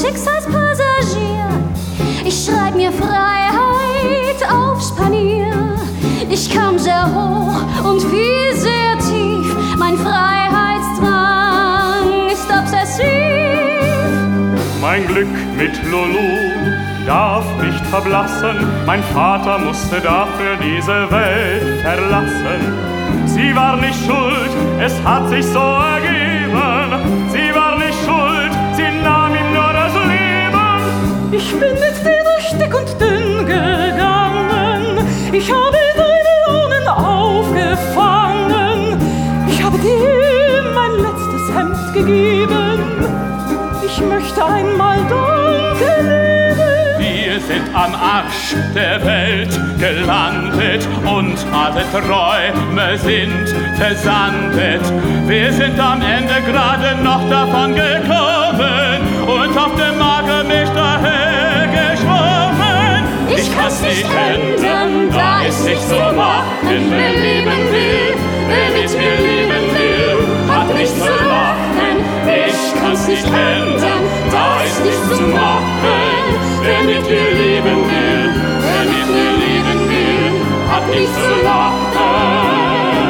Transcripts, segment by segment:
Schicksalspassagier. Ich schreib mir Freiheit aufs Panier. Ich kam sehr hoch und fiel sehr tief. Mein Freiheitsdrang ist obsessiv. Mein Glück mit Lulu darf nicht verblassen. Mein Vater musste dafür diese Welt verlassen. Sie war nicht schuld, es hat sich so ergeben. Sie war nicht schuld, sie nahm ihm nur das Leben. Ich bin mit dir durch dick und dünn gegangen. Ich habe deine Launen aufgefangen. Ich habe dir mein letztes Hemd gegeben. Ich möchte einmal Danke leben. Wir sind am Arsch der Welt gelandet und alle Träume sind versandet. Wir sind am Ende gerade noch davon gekommen und auf dem Magermilch daher geschwommen. Ich kann's nicht ändern, da es sich so macht. Wer leben will, wer mit mir leben will, hat nichts zu lachen. Ich kann's nicht ändern, da ist nichts zu machen. Wer mit mir leben will, wer mit mir leben will, hat nichts zu lachen.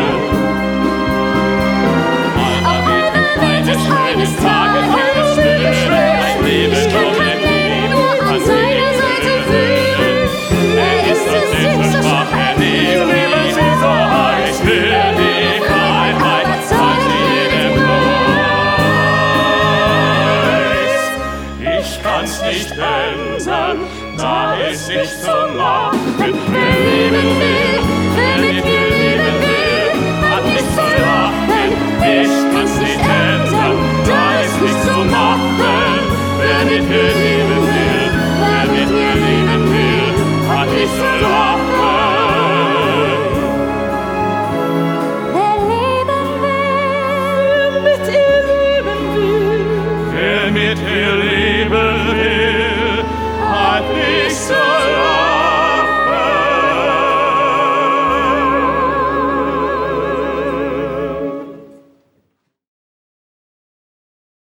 Auf einer Welt ist eines Tages alles schwer. Ich kann mein Leben nur an seiner Seite fühlen. Er ist es nicht so schwach, er liebt sie so heiß. Für die Freiheit zahlt sie jeden Preis. Ich kann's nicht ändern, da ist nichts zu machen. Wer leben will, wer mit mir